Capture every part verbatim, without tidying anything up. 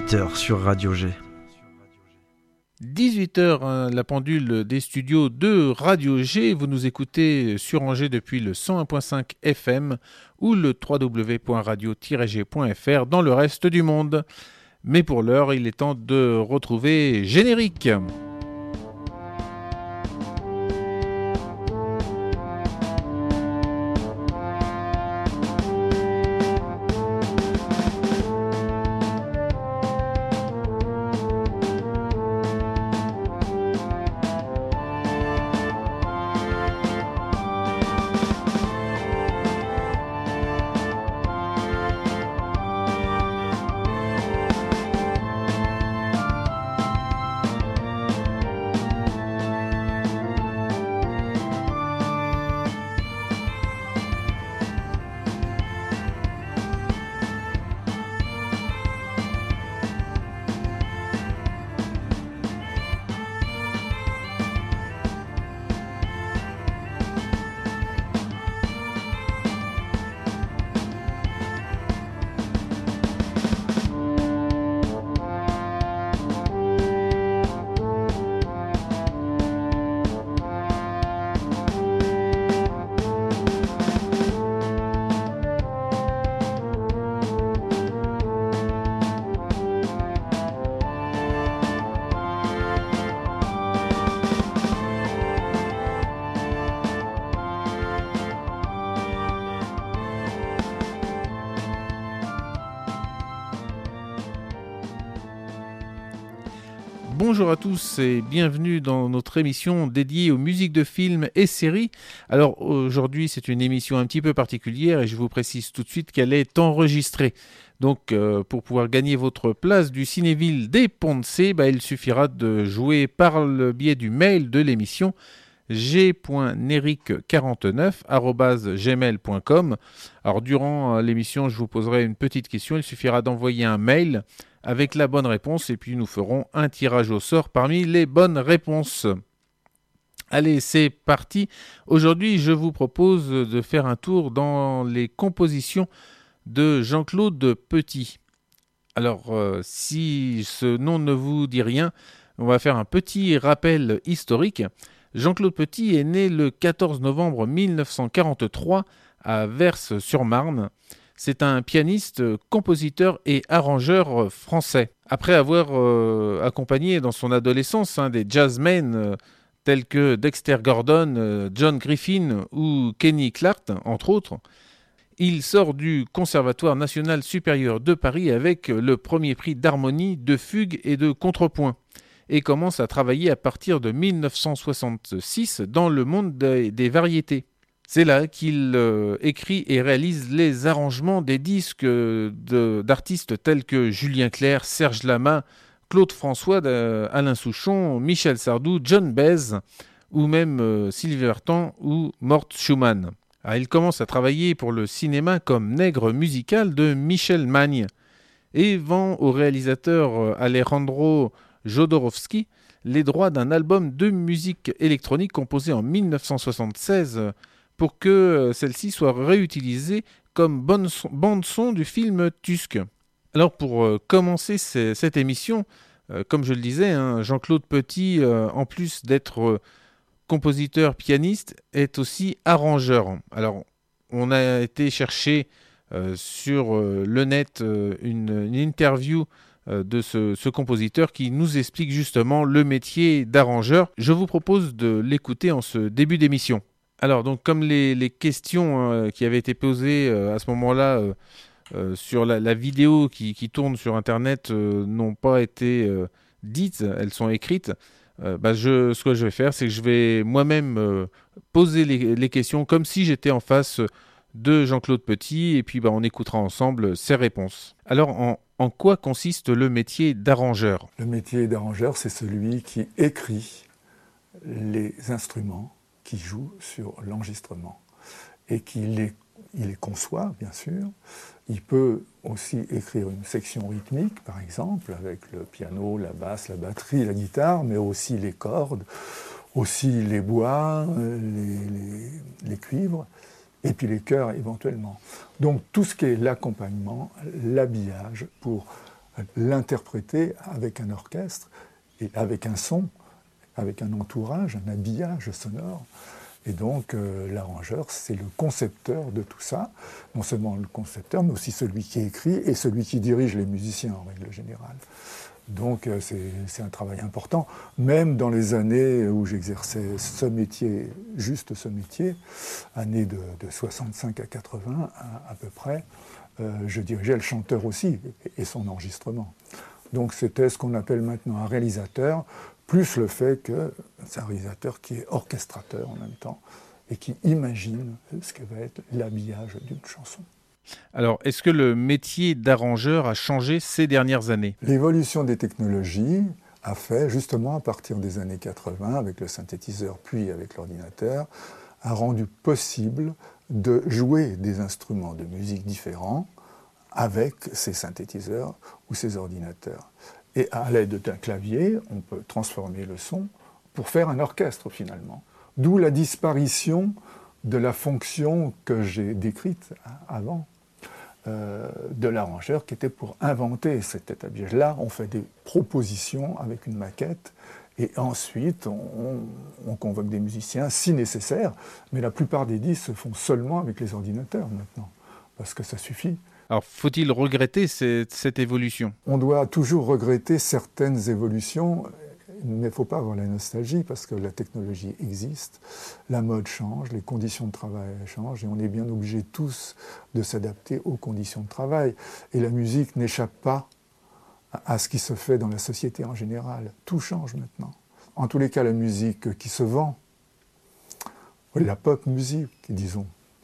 dix-huit heures sur Radio G. dix-huit heures, hein, la pendule des studios de Radio G. Vous nous écoutez sur Angers depuis le cent un virgule cinq F M ou le w w w point radio tiret g point f r dans le reste du monde. Mais pour l'heure, il est temps de retrouver Générique. Bonjour à tous et bienvenue dans notre émission dédiée aux musiques de films et séries. Alors aujourd'hui c'est une émission un petit peu particulière et je vous précise tout de suite qu'elle est enregistrée. Donc euh, pour pouvoir gagner votre place du Cinéville des Ponts-de-Cé, bah, il suffira de jouer par le biais du mail de l'émission g point neric quarante-neuf arobase gmail point com. Alors durant l'émission je vous poserai une petite question, il suffira d'envoyer un mail avec la bonne réponse et puis nous ferons un tirage au sort parmi les bonnes réponses. Allez, c'est parti. Aujourd'hui, je vous propose de faire un tour dans les compositions de Jean-Claude Petit. Alors, euh, si ce nom ne vous dit rien, on va faire un petit rappel historique. Jean-Claude Petit est né le quatorze novembre mille neuf cent quarante-trois à Vers-sur-Marne. C'est un pianiste, compositeur et arrangeur français. Après avoir euh, accompagné dans son adolescence hein, des jazzmen euh, tels que Dexter Gordon, euh, John Griffin ou Kenny Clarke, entre autres, il sort du Conservatoire national supérieur de Paris avec le premier prix d'harmonie, de fugue et de contrepoint et commence à travailler à partir de mille neuf cent soixante-six dans le monde des, des variétés. C'est là qu'il euh, écrit et réalise les arrangements des disques de, d'artistes tels que Julien Clerc, Serge Lama, Claude François, Alain Souchon, Michel Sardou, John Baez ou même euh, Sylvie Vartan ou Mort Schumann. Alors, il commence à travailler pour le cinéma comme nègre musical de Michel Magne et vend au réalisateur Alejandro Jodorowsky les droits d'un album de musique électronique composé en mille neuf cent soixante-seize pour que celle-ci soit réutilisée comme bande-son du film Tusk. Alors pour euh, commencer c- cette émission, euh, comme je le disais, hein, Jean-Claude Petit, euh, en plus d'être euh, compositeur, pianiste, est aussi arrangeur. Alors on a été chercher euh, sur euh, le net euh, une, une interview euh, de ce, ce compositeur qui nous explique justement le métier d'arrangeur. Je vous propose de l'écouter en ce début d'émission. Alors, donc, comme les, les questions euh, qui avaient été posées euh, à ce moment-là euh, euh, sur la, la vidéo qui, qui tourne sur Internet euh, n'ont pas été euh, dites, elles sont écrites, euh, bah, je, ce que je vais faire, c'est que je vais moi-même euh, poser les, les questions comme si j'étais en face de Jean-Claude Petit et puis bah, on écoutera ensemble ses réponses. Alors, en, en quoi consiste le métier d'arrangeur ? Le métier d'arrangeur, c'est celui qui écrit les instruments qui joue sur l'enregistrement et qui les, il les conçoit, bien sûr. Il peut aussi écrire une section rythmique, par exemple, avec le piano, la basse, la batterie, la guitare, mais aussi les cordes, aussi les bois, les, les, les cuivres, et puis les chœurs éventuellement. Donc tout ce qui est l'accompagnement, l'habillage pour l'interpréter avec un orchestre et avec un son, avec un entourage, un habillage sonore. Et donc euh, l'arrangeur, c'est le concepteur de tout ça, non seulement le concepteur, mais aussi celui qui écrit et celui qui dirige les musiciens en règle générale. Donc euh, c'est, c'est un travail important, même dans les années où j'exerçais ce métier, juste ce métier, années de, de soixante-cinq à quatre-vingts à, à peu près, euh, je dirigeais le chanteur aussi et, et son enregistrement. Donc c'était ce qu'on appelle maintenant un réalisateur, plus le fait que c'est un réalisateur qui est orchestrateur en même temps et qui imagine ce que va être l'habillage d'une chanson. Alors, est-ce que le métier d'arrangeur a changé ces dernières années ? L'évolution des technologies a fait, justement à partir des années quatre-vingts, avec le synthétiseur puis avec l'ordinateur, a rendu possible de jouer des instruments de musique différents avec ces synthétiseurs ou ces ordinateurs. Et à l'aide d'un clavier, on peut transformer le son pour faire un orchestre finalement. D'où la disparition de la fonction que j'ai décrite avant, euh, de l'arrangeur qui était pour inventer cet habillage. Là, on fait des propositions avec une maquette et ensuite on, on convoque des musiciens si nécessaire, mais la plupart des disques se font seulement avec les ordinateurs maintenant, parce que ça suffit. Alors, faut-il regretter cette, cette évolution ? On doit toujours regretter certaines évolutions, mais il ne faut pas avoir la nostalgie, parce que la technologie existe, la mode change, les conditions de travail changent, et on est bien obligés tous de s'adapter aux conditions de travail. Et la musique n'échappe pas à ce qui se fait dans la société en général. Tout change maintenant. En tous les cas, la musique qui se vend, la pop musique, disons,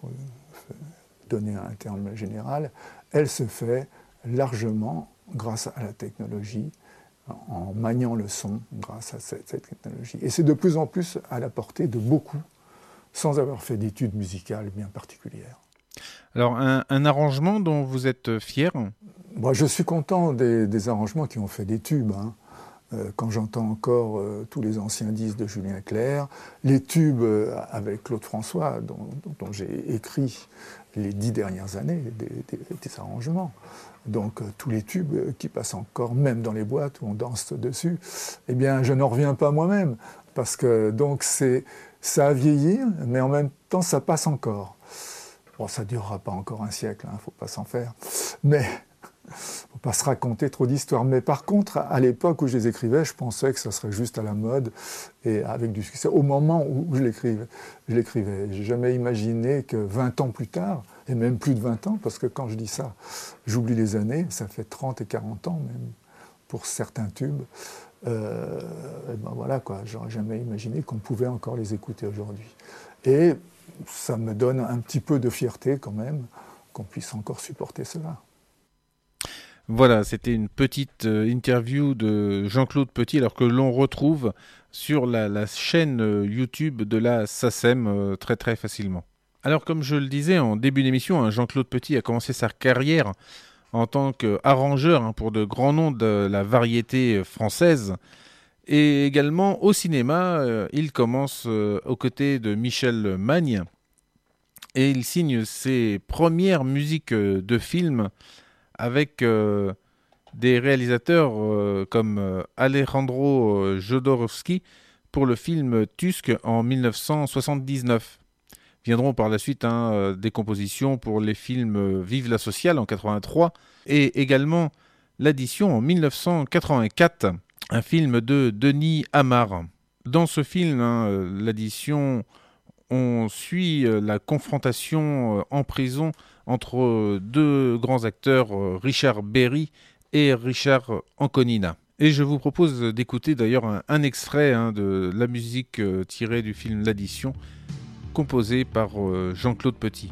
donner un terme général, elle se fait largement grâce à la technologie, en maniant le son grâce à cette, cette technologie. Et c'est de plus en plus à la portée de beaucoup, sans avoir fait d'études musicales bien particulières. Alors, un, un arrangement dont vous êtes fier ? Moi, je suis content des, des arrangements qui ont fait des tubes, hein. Quand j'entends encore euh, tous les anciens disques de Julien Clerc, les tubes euh, avec Claude François, dont, dont j'ai écrit les dix dernières années, des, des, des arrangements. Donc euh, tous les tubes euh, qui passent encore, même dans les boîtes où on danse dessus, eh bien je n'en reviens pas moi-même, parce que donc c'est, ça a vieilli, mais en même temps ça passe encore. Bon, ça ne durera pas encore un siècle, il hein, ne faut pas s'en faire, mais... Il ne faut pas se raconter trop d'histoires. Mais par contre, à l'époque où je les écrivais, je pensais que ça serait juste à la mode et avec du succès. Au moment où je l'écrivais, je l'écrivais. J'ai jamais imaginé que vingt ans plus tard, et même plus de vingt ans, parce que quand je dis ça, j'oublie les années, ça fait trente et quarante ans même, pour certains tubes. Euh, et ben voilà quoi, j'aurais jamais imaginé qu'on pouvait encore les écouter aujourd'hui. Et ça me donne un petit peu de fierté quand même, qu'on puisse encore supporter cela. Voilà, c'était une petite euh, interview de Jean-Claude Petit, alors que l'on retrouve sur la, la chaîne euh, YouTube de la S A C E M euh, très très facilement. Alors comme je le disais en début d'émission, hein, Jean-Claude Petit a commencé sa carrière en tant qu'arrangeur hein, pour de grands noms de la variété française. Et également au cinéma, euh, il commence euh, aux côtés de Michel Magne et il signe ses premières musiques euh, de films avec euh, des réalisateurs euh, comme euh, Alejandro euh, Jodorowsky pour le film Tusk en dix-neuf cent soixante-dix-neuf. Viendront par la suite hein, euh, des compositions pour les films euh, Vive la sociale en quatre-vingt-trois et également l'addition en dix-neuf cent quatre-vingt-quatre, un film de Denis Amar. Dans ce film, hein, euh, l'addition, on suit euh, la confrontation euh, en prison entre deux grands acteurs, Richard Berry et Richard Anconina. Et je vous propose d'écouter d'ailleurs un, un extrait hein, de la musique euh, tirée du film L'Addition, composée par euh, Jean-Claude Petit.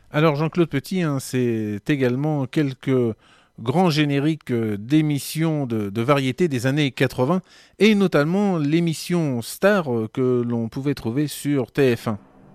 Alors Jean-Claude Petit, hein, c'est également quelques grands génériques euh, d'émissions de, de variété des années quatre-vingts, et notamment l'émission Star euh, que l'on pouvait trouver sur T F un.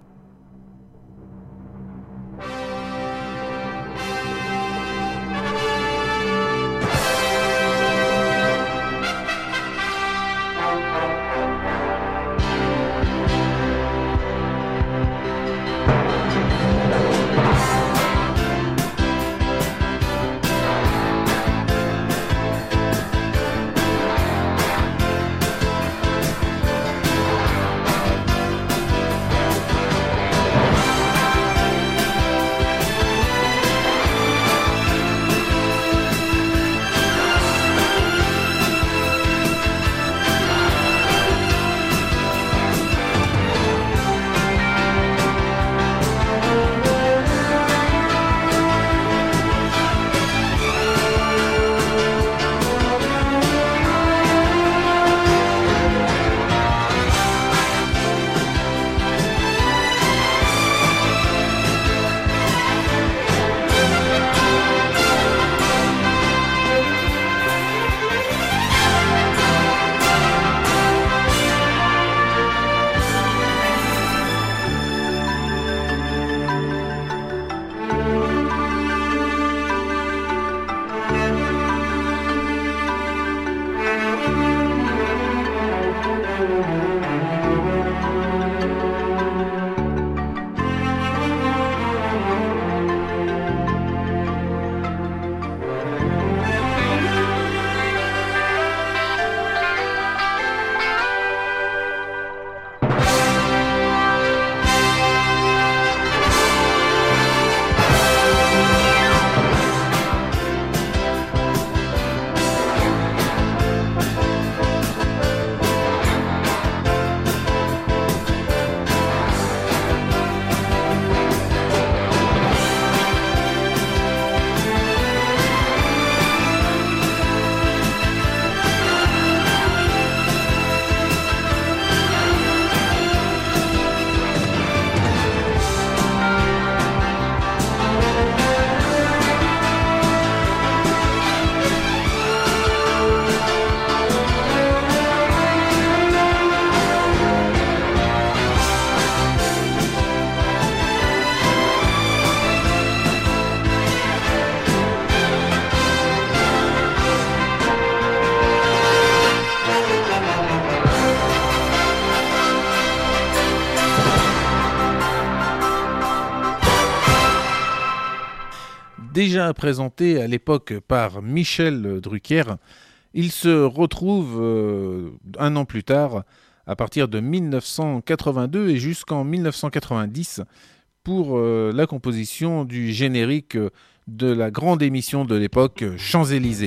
Déjà présenté à l'époque par Michel Drucker, il se retrouve euh, un an plus tard, à partir de mille neuf cent quatre-vingt-deux et jusqu'en mille neuf cent quatre-vingt-dix, pour euh, la composition du générique de la grande émission de l'époque, Champs-Élysées.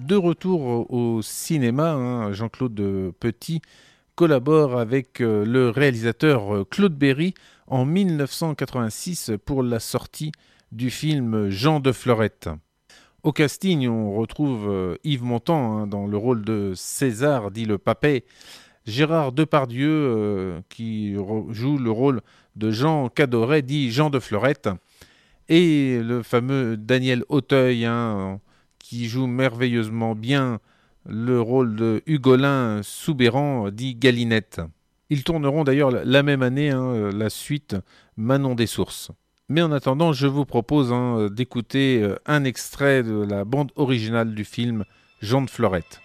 de retour au cinéma, hein, Jean-Claude Petit collabore avec euh, le réalisateur euh, Claude Berry en mille neuf cent quatre-vingt-six pour la sortie du film Jean de Florette. Au casting, on retrouve euh, Yves Montand hein, dans le rôle de César, dit le Papet, Gérard Depardieu euh, qui re- joue le rôle de Jean Cadoret, dit Jean de Florette, et le fameux Daniel Auteuil hein, qui joue merveilleusement bien le rôle de Hugolin Soubéran, dit Galinette. Ils tourneront d'ailleurs la même année hein, la suite Manon des Sources. Mais en attendant, je vous propose hein, d'écouter un extrait de la bande originale du film Jean de Florette.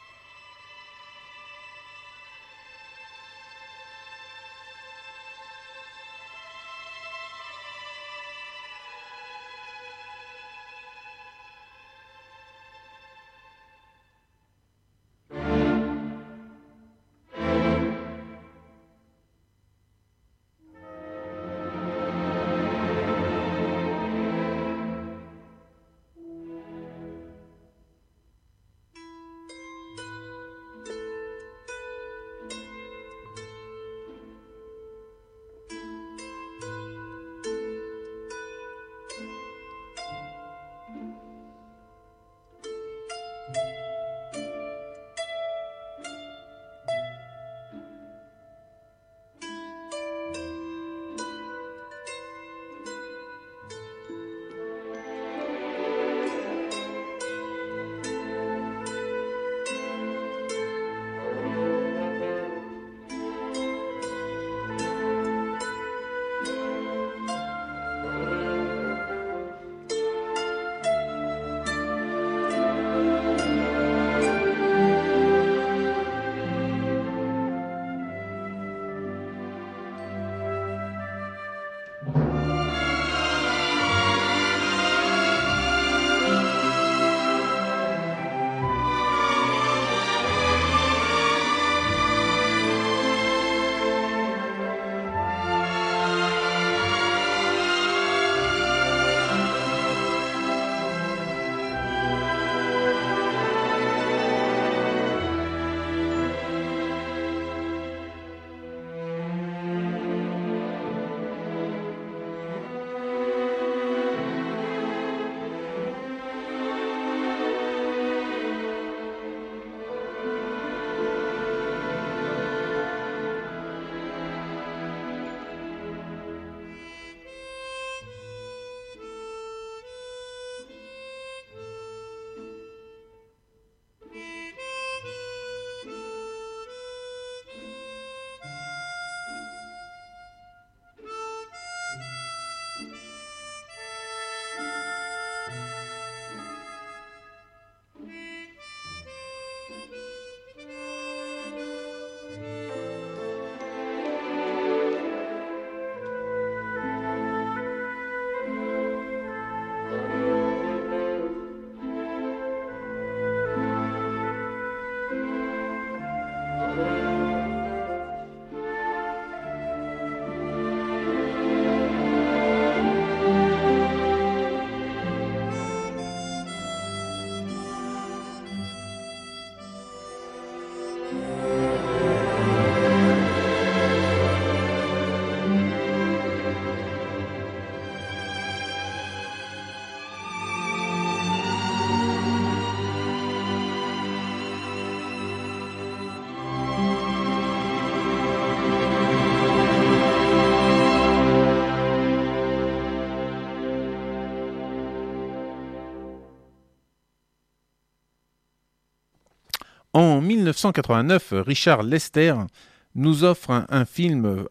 En mille neuf cent quatre-vingt-neuf, Richard Lester nous offre un, un film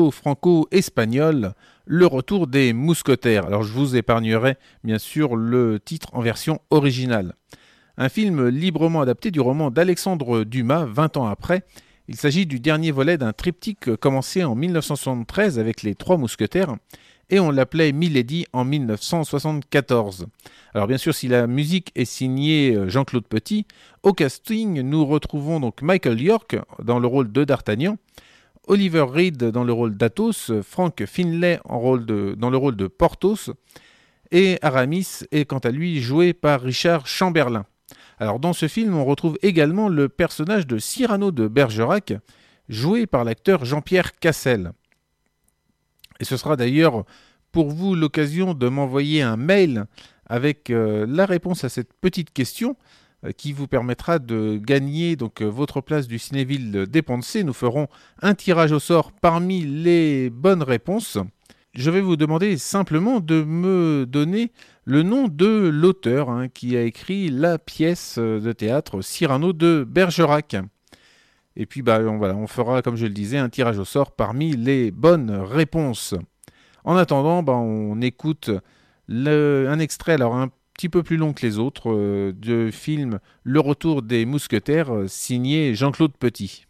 anglo-franco-espagnol, Le Retour des Mousquetaires. Alors je vous épargnerai bien sûr le titre en version originale. Un film librement adapté du roman d'Alexandre Dumas, vingt ans après. Il s'agit du dernier volet d'un triptyque commencé en mille neuf cent soixante-treize avec les Trois Mousquetaires, et on l'appelait Milady en mille neuf cent soixante-quatorze. Alors bien sûr, si la musique est signée Jean-Claude Petit, au casting, nous retrouvons donc Michael York dans le rôle de D'Artagnan, Oliver Reed dans le rôle d'Athos, Frank Finlay en rôle de, dans le rôle de Porthos, et Aramis est quant à lui joué par Richard Chamberlain. Alors dans ce film, on retrouve également le personnage de Cyrano de Bergerac, joué par l'acteur Jean-Pierre Cassel. Et ce sera d'ailleurs pour vous l'occasion de m'envoyer un mail avec euh, la réponse à cette petite question euh, qui vous permettra de gagner donc, euh, votre place du Cinéville des Ponts de Cé. Nous ferons un tirage au sort parmi les bonnes réponses. Je vais vous demander simplement de me donner le nom de l'auteur hein, qui a écrit la pièce de théâtre Cyrano de Bergerac. Et puis bah, on, voilà, on fera, comme je le disais, un tirage au sort parmi les bonnes réponses. En attendant, bah, on écoute le, un extrait, alors un petit peu plus long que les autres, euh, du film Le Retour des Mousquetaires, euh, signé Jean-Claude Petit.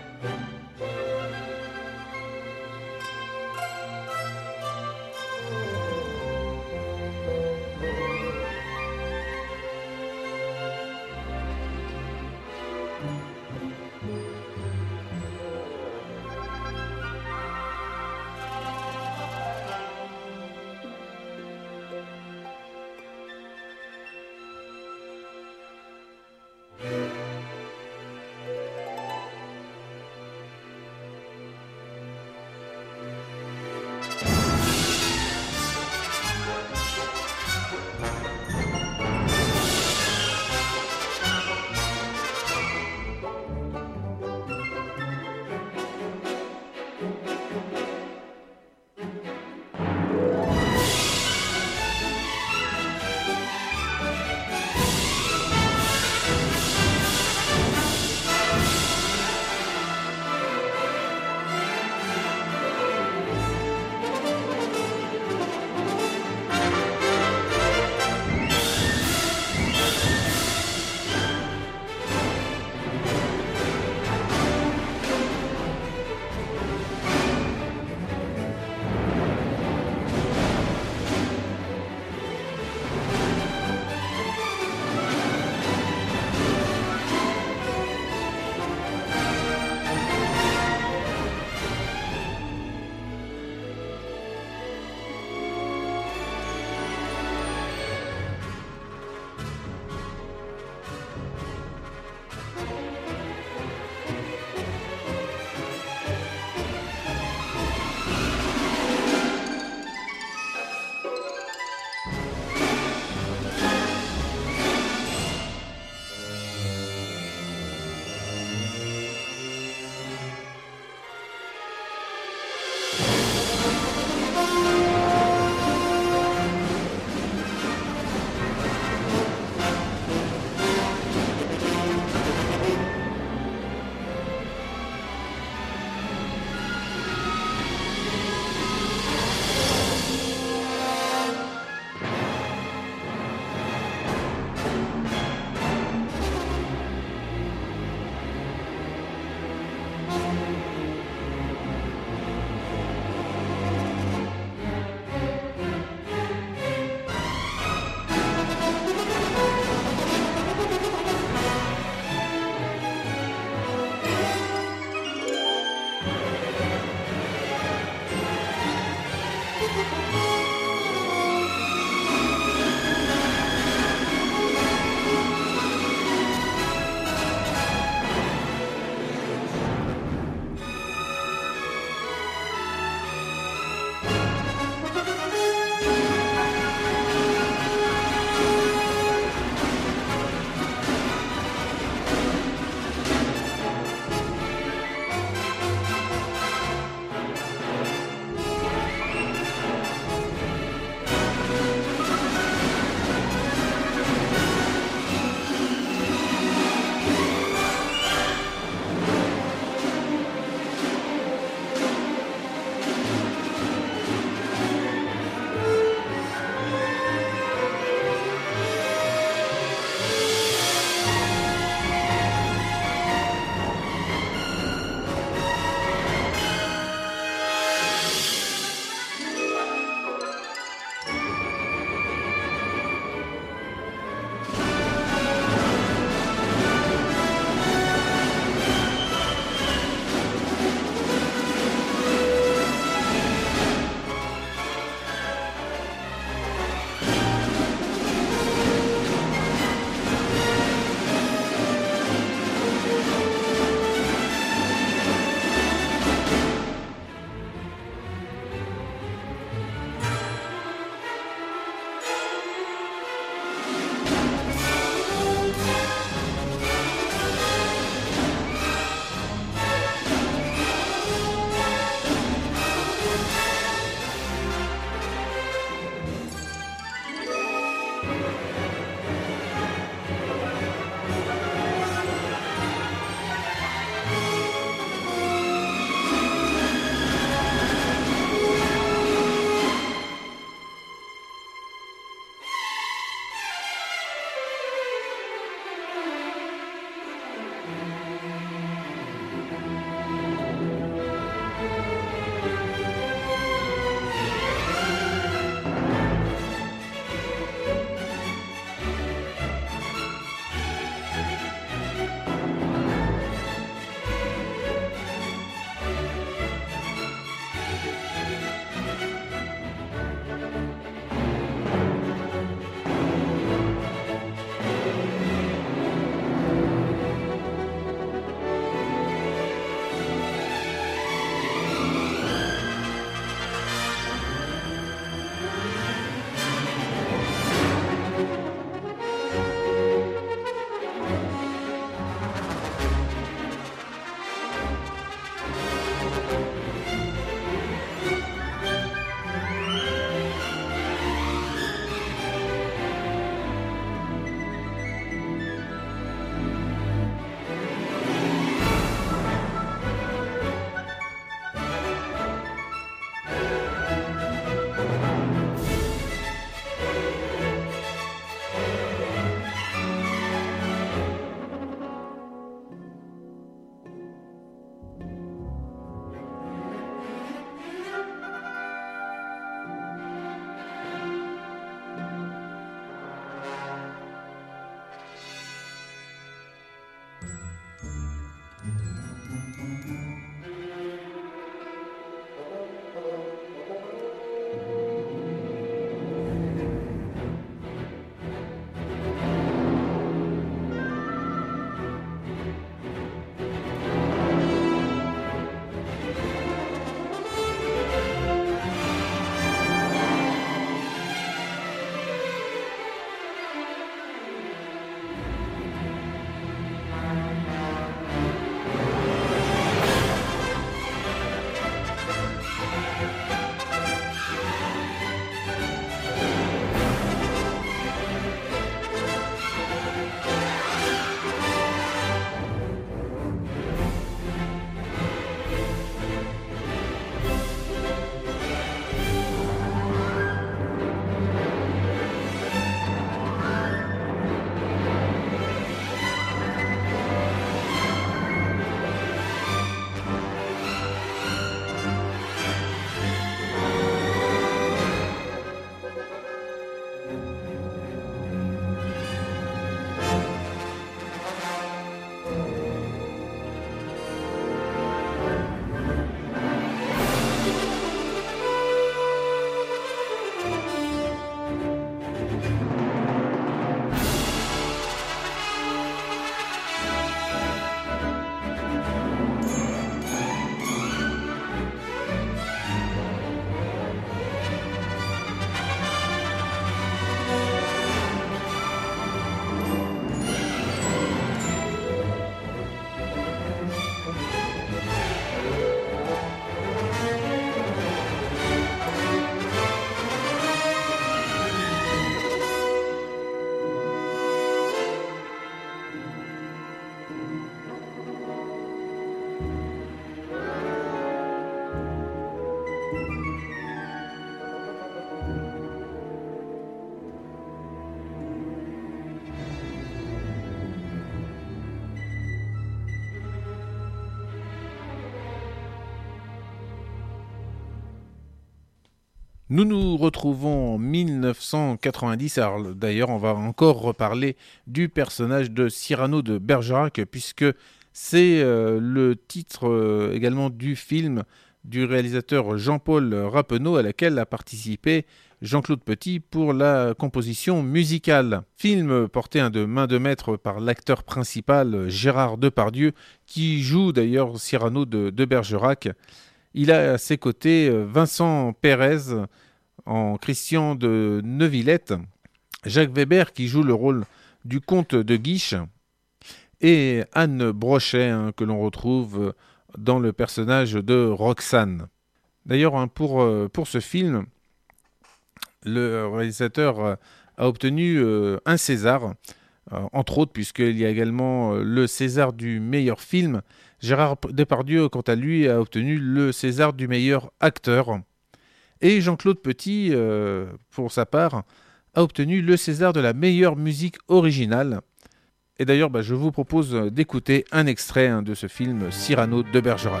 Nous nous retrouvons en mille neuf cent quatre-vingt-dix. Alors, d'ailleurs, on va encore reparler du personnage de Cyrano de Bergerac, puisque c'est euh, le titre euh, également du film du réalisateur Jean-Paul Rappeneau, à laquelle a participé Jean-Claude Petit pour la composition musicale. Film porté hein, de main de maître par l'acteur principal Gérard Depardieu, qui joue d'ailleurs Cyrano de, de Bergerac. Il a à ses côtés Vincent Pérez en Christian de Neuvillette, Jacques Weber qui joue le rôle du comte de Guiche et Anne Brochet hein, que l'on retrouve dans le personnage de Roxane. D'ailleurs, hein, pour, pour ce film, le réalisateur a obtenu euh, un César, euh, entre autres, puisqu'il y a également euh, le César du meilleur film. Gérard Depardieu, quant à lui, a obtenu le César du meilleur acteur. Et Jean-Claude Petit, euh, pour sa part, a obtenu le César de la meilleure musique originale. Et d'ailleurs, bah, je vous propose d'écouter un extrait hein, de ce film Cyrano de Bergerac.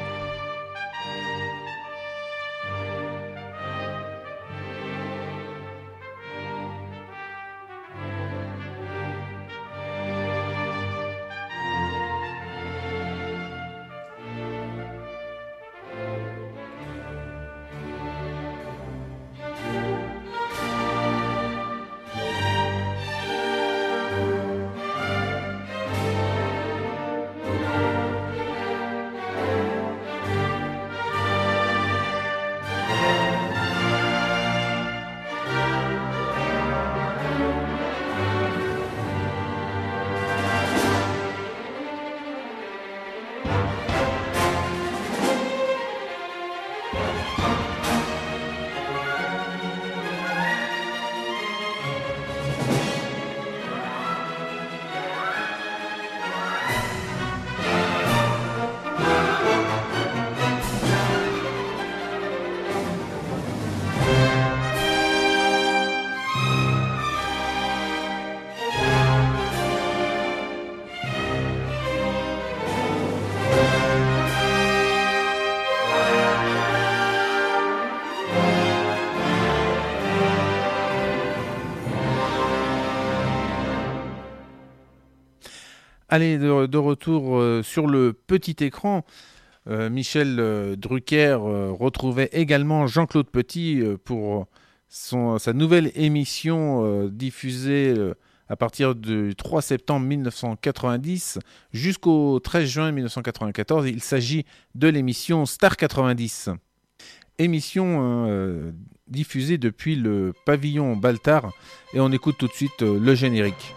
Allez, de, de retour euh, sur le petit écran, euh, Michel euh, Drucker euh, retrouvait également Jean-Claude Petit euh, pour son, sa nouvelle émission euh, diffusée euh, à partir du trois septembre mille neuf cent quatre-vingt-dix jusqu'au treize juin mille neuf cent quatre-vingt-quatorze. Il s'agit de l'émission Star quatre-vingt-dix. Émission euh, diffusée depuis le pavillon Baltard. Et on écoute tout de suite euh, le générique.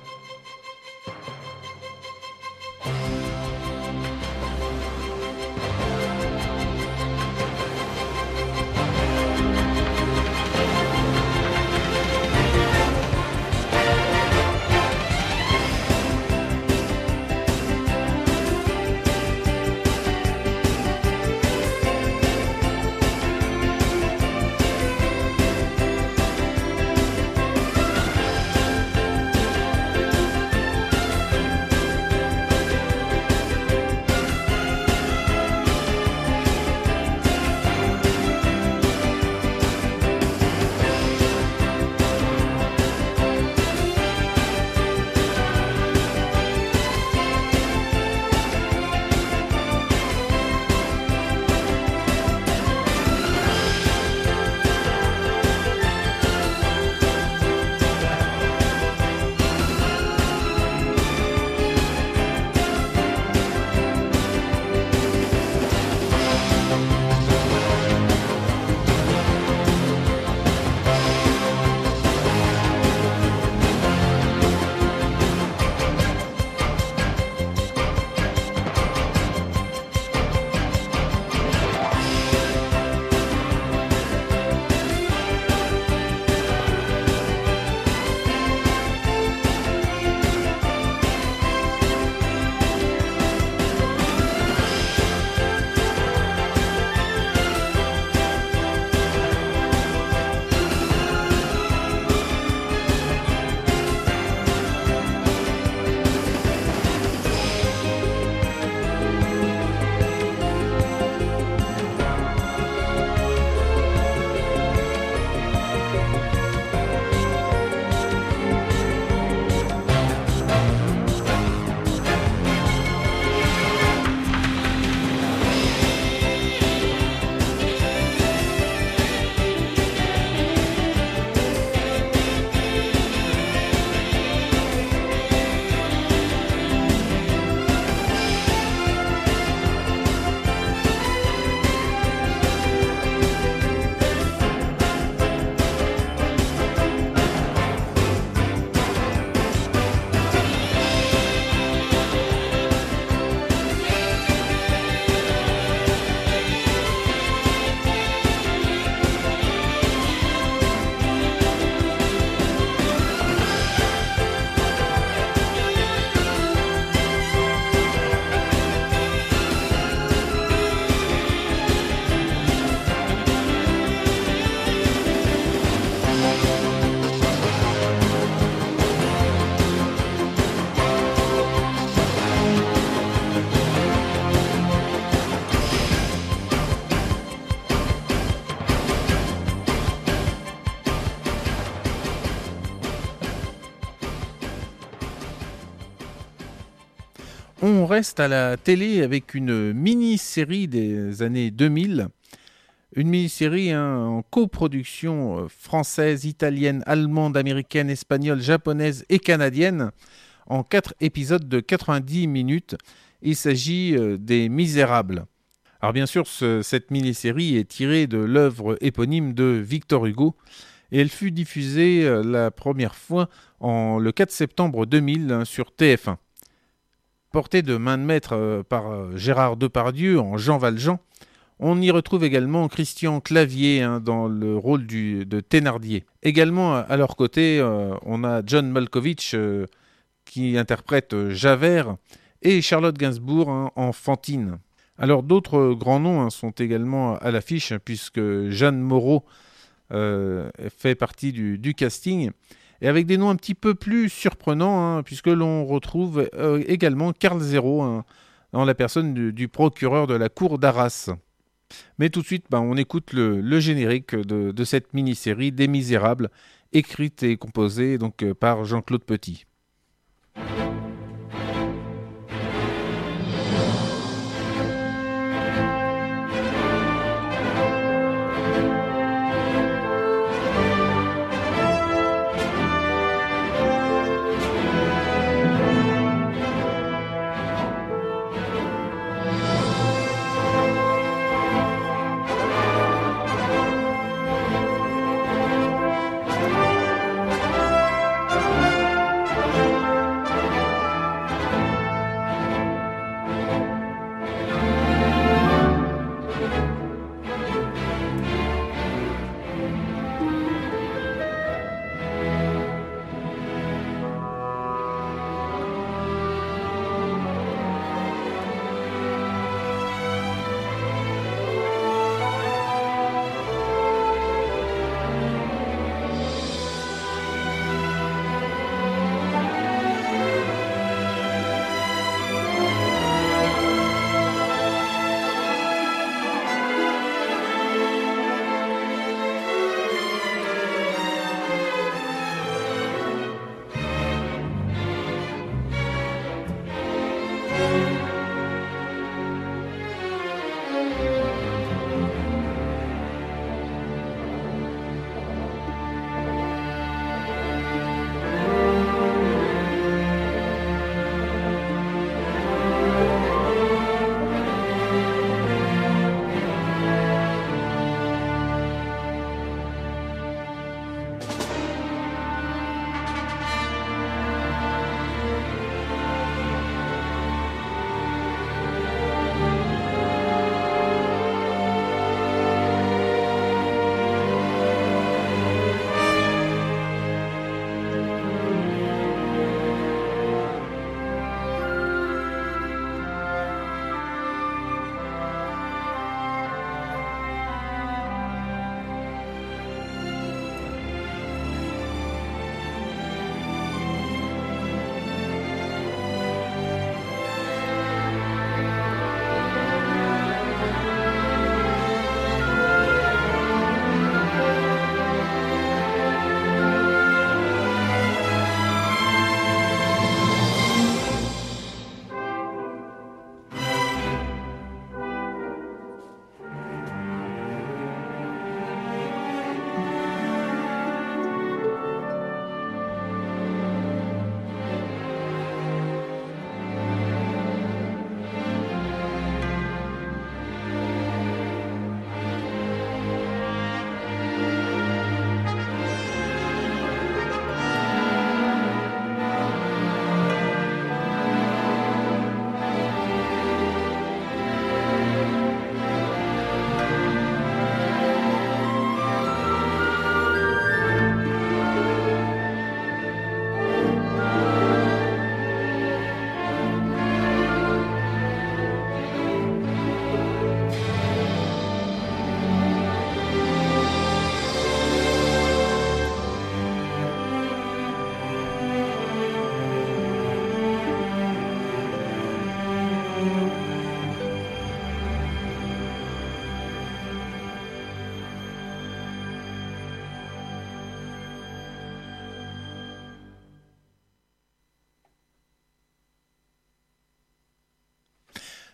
On reste à la télé avec une mini-série des années deux mille. Une mini-série hein, en coproduction française, italienne, allemande, américaine, espagnole, japonaise et canadienne, en quatre épisodes de quatre-vingt-dix minutes. Il s'agit euh, des Misérables. Alors bien sûr, ce, cette mini-série est tirée de l'œuvre éponyme de Victor Hugo et elle fut diffusée euh, la première fois en, le quatre septembre deux mille hein, sur T F un. Portée de main de maître euh, par euh, Gérard Depardieu en Jean Valjean, on y retrouve également Christian Clavier hein, dans le rôle du, de Thénardier. Également à leur côté, euh, on a John Malkovich euh, qui interprète euh, Javert et Charlotte Gainsbourg hein, en Fantine. Alors d'autres euh, grands noms hein, sont également à l'affiche hein, puisque Jeanne Moreau euh, fait partie du, du casting. Et avec des noms un petit peu plus surprenants, hein, puisque l'on retrouve euh, également Karl Zéro hein, dans la personne du, du procureur de la cour d'Arras. Mais tout de suite, bah, on écoute le, le générique de, de cette mini-série des Misérables, écrite et composée donc, euh, par Jean-Claude Petit.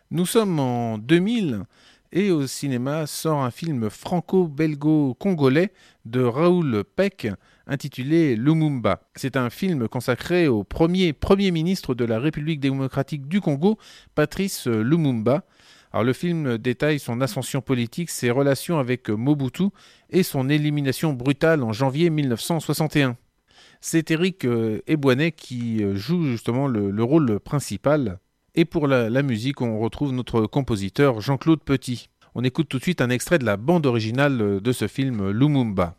Nous sommes en deux mille et au cinéma sort un film franco-belgo-congolais de Raoul Peck intitulé Lumumba. C'est un film consacré au premier Premier ministre de la République démocratique du Congo, Patrice Lumumba. Alors, le film détaille son ascension politique, ses relations avec Mobutu et son élimination brutale en janvier mille neuf cent soixante et un. C'est Éric Ebouanet qui joue justement le, le rôle principal. Et pour la, la musique, on retrouve notre compositeur Jean-Claude Petit. On écoute tout de suite un extrait de la bande originale de ce film Lumumba.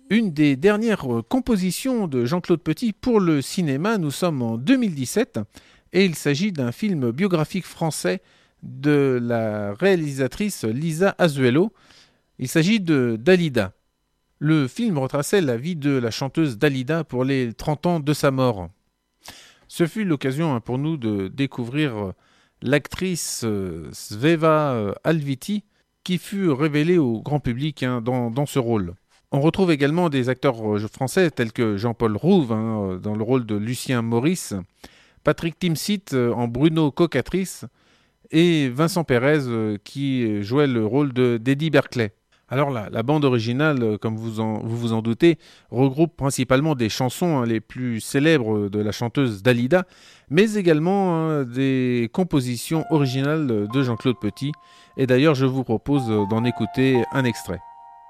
Une des dernières compositions de Jean-Claude Petit pour le cinéma, nous sommes en deux mille dix-sept et il s'agit d'un film biographique français de la réalisatrice Lisa Azuelo. Il s'agit de Dalida. Le film retraçait la vie de la chanteuse Dalida pour les trente ans de sa mort. Ce fut l'occasion pour nous de découvrir l'actrice Sveva Alviti qui fut révélée au grand public hein, dans, dans ce rôle. On retrouve également des acteurs français tels que Jean-Paul Rouve hein, dans le rôle de Lucien Maurice, Patrick Timsit en Bruno Cocatrice et Vincent Pérez qui jouait le rôle de d'Eddie Berkeley. Alors la, la bande originale, comme vous, en, vous vous en doutez, regroupe principalement des chansons hein, les plus célèbres de la chanteuse Dalida, mais également hein, des compositions originales de Jean-Claude Petit. Et d'ailleurs, je vous propose d'en écouter un extrait.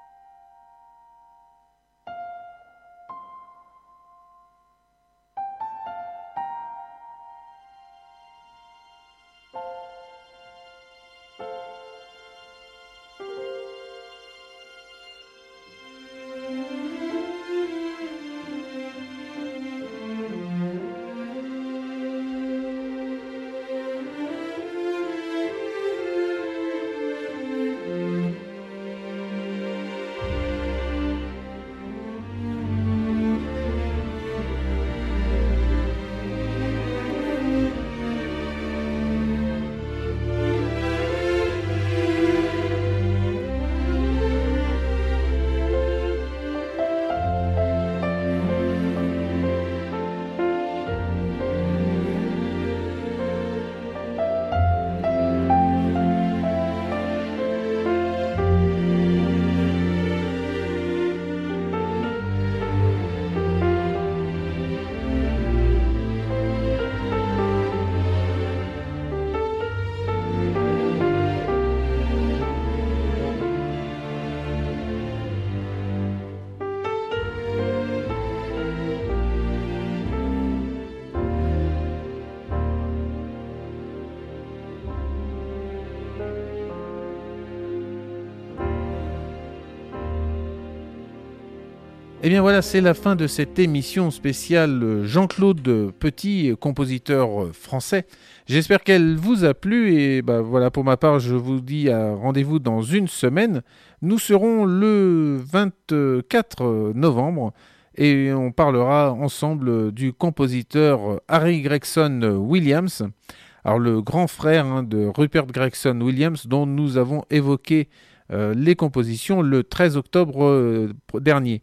Et bien voilà, c'est la fin de cette émission spéciale Jean-Claude Petit, compositeur français. J'espère qu'elle vous a plu et bah voilà, pour ma part, je vous dis à rendez-vous dans une semaine. Nous serons le vingt-quatre novembre et on parlera ensemble du compositeur Harry Gregson Williams, alors le grand frère hein, de Rupert Gregson Williams dont nous avons évoqué euh, les compositions le treize octobre euh, dernier.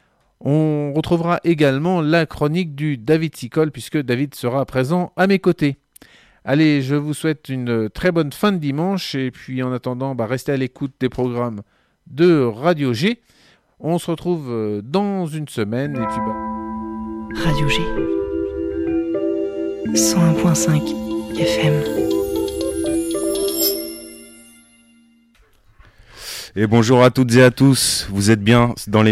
On retrouvera également la chronique du David Sicole puisque David sera présent à mes côtés. Allez, je vous souhaite une très bonne fin de dimanche et puis en attendant, bah, restez à l'écoute des programmes de Radio G. On se retrouve dans une semaine et puis bah... Radio G cent un virgule cinq F M. Et bonjour à toutes et à tous, vous êtes bien dans les